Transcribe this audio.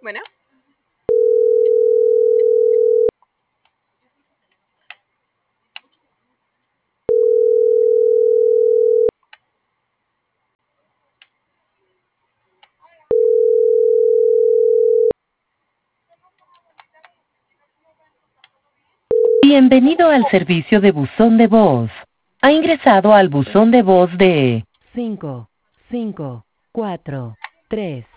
Bueno, Bienvenido al servicio de buzón de voz. Ha ingresado al buzón de voz de 5, 5, 4, 3.